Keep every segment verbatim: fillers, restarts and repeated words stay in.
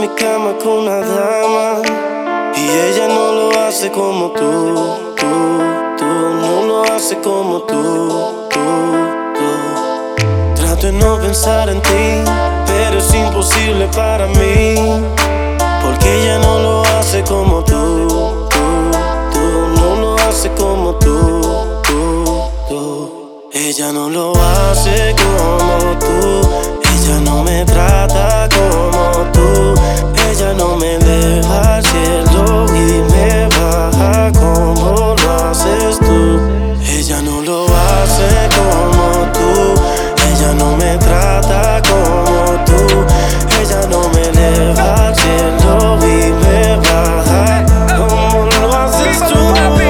mi cama con una dama y ella no lo hace como tú, tú, tú. No lo hace como tú, tú, tú. Trato de no pensar en ti, pero es imposible para mí, porque ella no lo hace como tú, tú, tú. No lo hace como tú, tú, tú. Ella no lo hace como tú. Ella no me trata como tú. Ella no me eleva al cielo y me baja como lo haces tú. Ella no lo hace como tú. Ella no me trata como tú. Ella no me eleva al cielo y me baja como lo haces tú.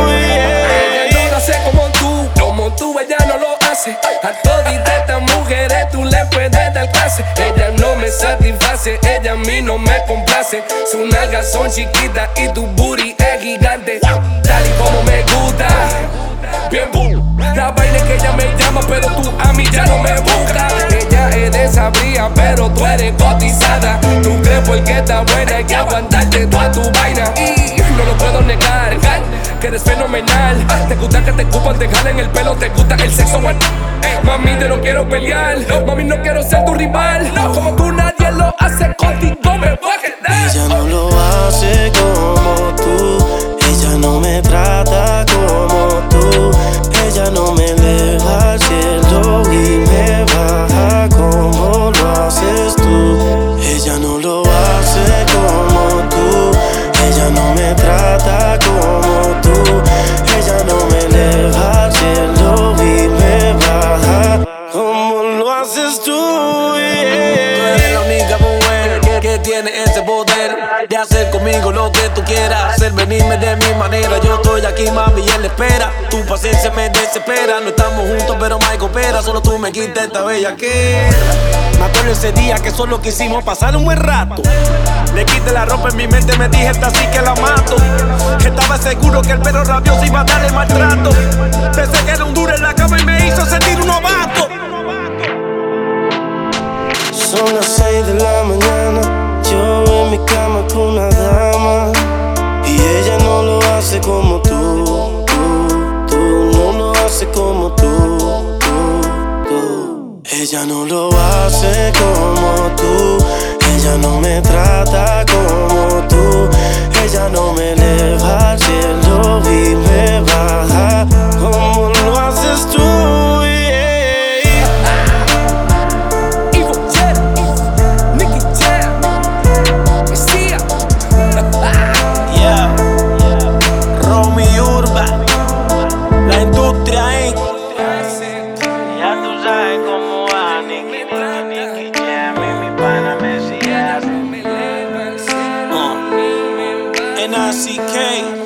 Ella no lo hace como tú, como tú ella no lo hace. A toditas estas mujeres tú le puedes dar clase. Ella no me satisface, ella a mí no me complace. Sus nalgas son chiquitas y tu booty es gigante. Tal y como me gusta, bien boom. La vaina es que ella me llama, pero tú a mí ya no me buscas. Ella es desabría, pero tú eres cotizada. Tú crees porque está buena, hay que aguantarte toda tu vaina. Y no lo puedo negar, que eres fenomenal. Te gusta que te escupan, te jalen el pelo, te gusta el sexo bueno. Mami, te no quiero pelear, mami, no quiero ser tu rival. Como tú nadie lo hace, contigo me voy a quedar. Ella no lo hace como tú. Ella no me trata como tú. Ella no me eleva al cielo y me baja como lo haces tú. Ella no lo hace como tú. Ella no me trata como tú. Ella no me eleva al cielo y me baja como lo haces tú. Tú eres la única mujer que, que tiene ese poder de hacer conmigo lo que tú quieras, hacer venirme de mi manera. Yo estoy aquí, mami, y él espera. Tu paciencia me desespera. No estamos juntos, pero me coopera. Solo tú me quitas esta bella que. Me acuerdo ese día que solo quisimos pasar un buen rato. Le quité la ropa, en mi mente me dije esta sí que la mato. Estaba seguro que el perro rabioso iba a darle maltrato. Pensé que era un duro en la cama y me hizo sentir un novato. Son las seis de la mañana, yo en mi cama con una dama y ella no lo hace como tú, tú, tú. No lo hace como tú, tú, tú. Ella no lo hace como tú. Ella no me trata como tú. Ella no me eleva al cielo y me baja como lo haces tú. Ya tú sabes cómo va, Nicky, Nicky, Nicky Jam y mi pana Mesías. uh. N I C K